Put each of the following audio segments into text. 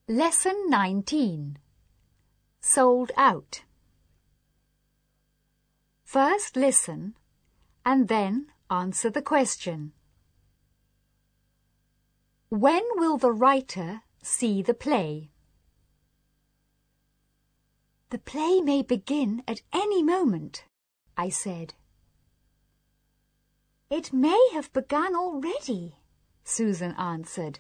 Lesson 19. Sold out. First listen and then answer the question. When will the writer see the play? The play may begin at any moment, I said. It may have begun already, Susan answered.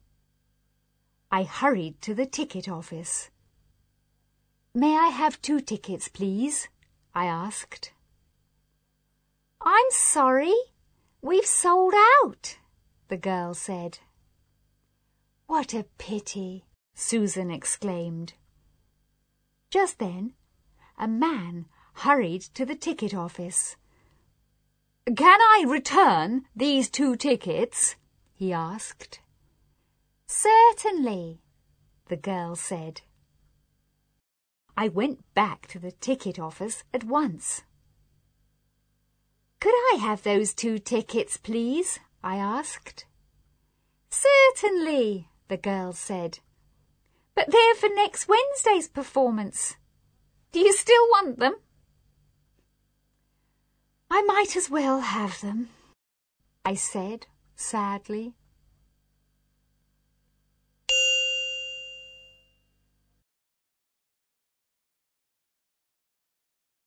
I hurried to the ticket office. May I have 2 tickets, please? I asked. I'm sorry, we've sold out, the girl said. What a pity, Susan exclaimed. Just then, a man hurried to the ticket office. Can I return these 2 tickets? He asked. Certainly, the girl said. I went back to the ticket office at once. Could I have those 2 tickets, please? I asked. Certainly, the girl said. But they're for next Wednesday's performance. Do you still want them? I might as well have them, I said sadly.